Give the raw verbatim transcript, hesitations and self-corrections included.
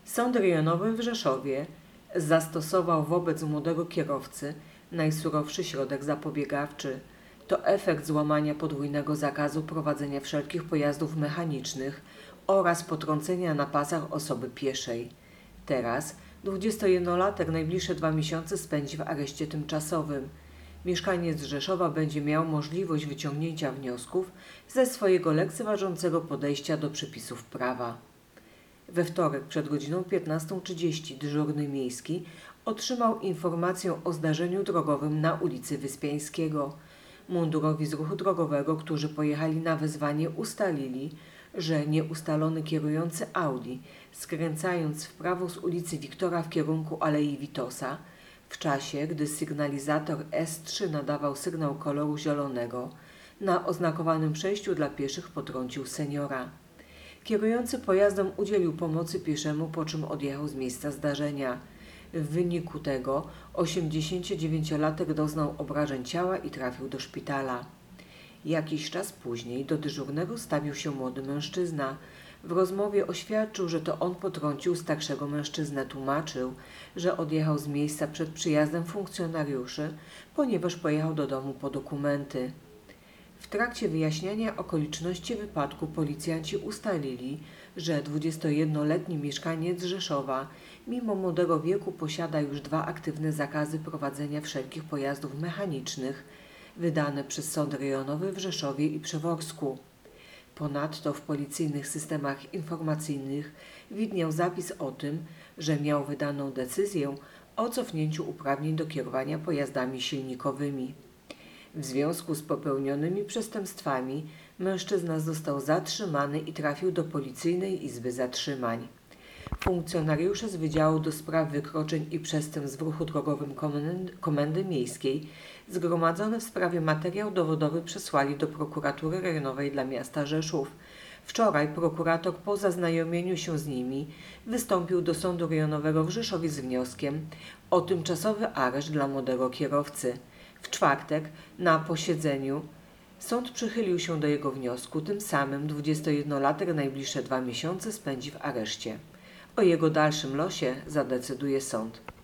Sąd rejonowy w Rzeszowie zastosował wobec młodego kierowcy najsurowszy środek zapobiegawczy. To efekt złamania podwójnego zakazu prowadzenia wszelkich pojazdów mechanicznych oraz potrącenia na pasach osoby pieszej. Teraz dwudziestojednolatek najbliższe dwa miesiące spędzi w areszcie tymczasowym. Mieszkaniec Rzeszowa będzie miał możliwość wyciągnięcia wniosków ze swojego lekceważącego podejścia do przepisów prawa. We wtorek przed godziną piętnastą trzydzieści dyżurny miejski otrzymał informację o zdarzeniu drogowym na ulicy Wyspiańskiego. Mundurowi z ruchu drogowego, którzy pojechali na wezwanie, ustalili, że nieustalony kierujący Audi, skręcając w prawo z ulicy Wiktora w kierunku Alei Witosa, w czasie, gdy sygnalizator S trzy nadawał sygnał koloru zielonego, na oznakowanym przejściu dla pieszych potrącił seniora. Kierujący pojazdem udzielił pomocy pieszemu, po czym odjechał z miejsca zdarzenia. W wyniku tego osiemdziesięciodziewięciolatek doznał obrażeń ciała i trafił do szpitala. Jakiś czas później do dyżurnego stawił się młody mężczyzna. W rozmowie oświadczył, że to on potrącił starszego mężczyznę. Tłumaczył, że odjechał z miejsca przed przyjazdem funkcjonariuszy, ponieważ pojechał do domu po dokumenty. W trakcie wyjaśniania okoliczności wypadku policjanci ustalili, że dwudziestojednoletni mieszkaniec Rzeszowa, mimo młodego wieku, posiada już dwa aktywne zakazy prowadzenia wszelkich pojazdów mechanicznych wydane przez Sąd Rejonowy w Rzeszowie i Przeworsku. Ponadto w policyjnych systemach informacyjnych widniał zapis o tym, że miał wydaną decyzję o cofnięciu uprawnień do kierowania pojazdami silnikowymi. W związku z popełnionymi przestępstwami mężczyzna został zatrzymany i trafił do Policyjnej Izby Zatrzymań. Funkcjonariusze z Wydziału do Spraw Wykroczeń i Przestępstw w Ruchu Drogowym Komendy, Komendy Miejskiej zgromadzony w sprawie materiał dowodowy przesłali do Prokuratury Rejonowej dla miasta Rzeszów. Wczoraj prokurator po zaznajomieniu się z nimi wystąpił do Sądu Rejonowego w Rzeszowie z wnioskiem o tymczasowy areszt dla młodego kierowcy. W czwartek na posiedzeniu sąd przychylił się do jego wniosku, tym samym dwudziestojednolatek najbliższe dwa miesiące spędzi w areszcie. O jego dalszym losie zadecyduje sąd.